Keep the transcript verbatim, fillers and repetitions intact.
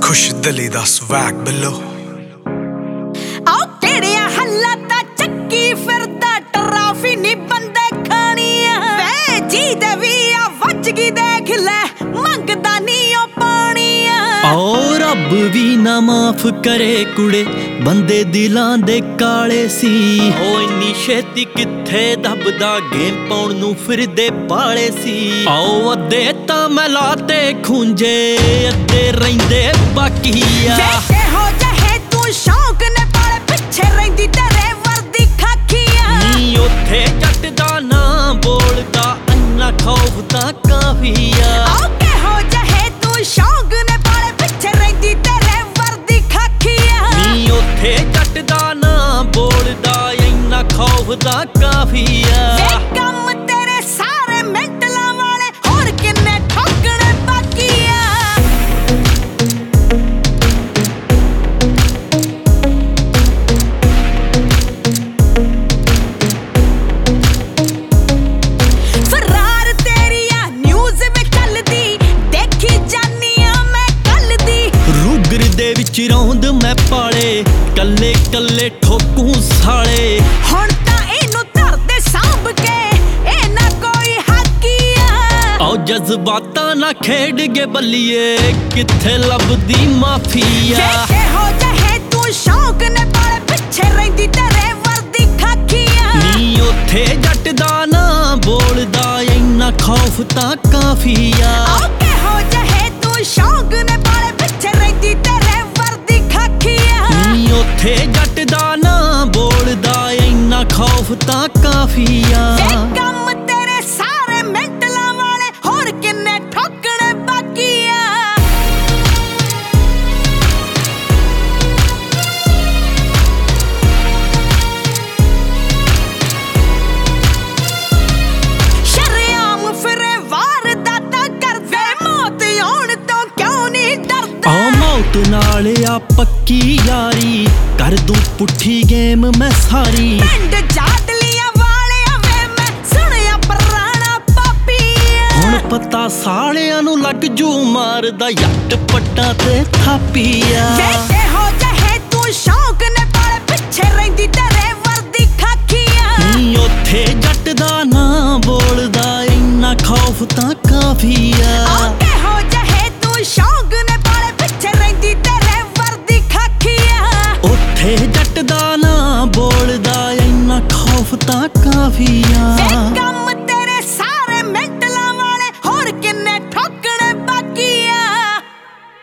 खुश दिली दा स्वैग बिल्लो आओ केड़िया हल्ला ता चक्की फिरदा ट्राफी नी बंदे खानिया वे जी दे वी आ वजगी देख ले मंगदा नी ओ पानिया आओ रब भी ना माफ करे कुड़े बंदे दिलां दे काले सी ओ इन्नी छेती किथे दबदा गेम पाउण नूं फिरदे पाले सी आओ अद्धे तां मैं लाते खूंजे अद्धे रहिंदे बाकीया वे हो जाए तू शौक ने पाले पिछे रहिंदी तेरे वर्दी खाखिया नी ओथे जट दा ना बोलदा अन्ना खौफ तां काफिया आओ के हो जाए तू शौक ने पाले पिछे रहिंदी तेरे वर्दी खाखिया नी ओथे जट दा ना बोलदा अन्ना खौफ तां काफिया वे कम तेरे सारे मेंटलां वाले होर किन्ने ठोकणे बाकीया फरार तेरिया न्यूज़ वे कल दी देखी जानिया मैं कल दी रूगर दे विच रौंद मैं पाले कल्ले कल्ले ठोकू साले हुण तां इनू धरदे सांभ के ए ना कोई हाकीया आओ जज्बातां ना खेड गे बल्लिए किथे लभदी माफिया के हो जाए तू शौक ने पाले पिछे रहिंदी तेरे वर्दी खाखिया नी ओथे जट दा ना बोलदा इन्ना खौफ तां काफिया आओ के हो जाए तू शौक ने पाले पिछे रहिंदी तेरे वर्दी खाखिया नी ओथे जट दा ना बोलदा इन्ना खौफ तां काफिया वे कम तेरे सारे मेंटलां वाले होर किन्ने ठोकणे बाकीया शरेआम फिरे वारदातां करदे मौत आउण तो क्यों नहीं डरदा आ मौत नाल आ पक्की यारी कर दूं पुट्ठी गेम मैं सारी पिंड जाडलियां वाले वे मैं सुनिया पुराना पापीया हुण पता सालियां नूं लग जू मारदा यट पट्टां ते थापीया वे हो जाए तू शौक ने पाले पिछे रहिंदी तेरे वर्दी खाखिया नी ओथे जट दा ना बोलदा इन्ना खौफ तां काफिया आओ के हो जाए तू शौक ने पाले पिछे रहिंदी तेरे वर्दी खाखिया ओथे जट दा ना बोलदा इन्ना खौफ तां काफिया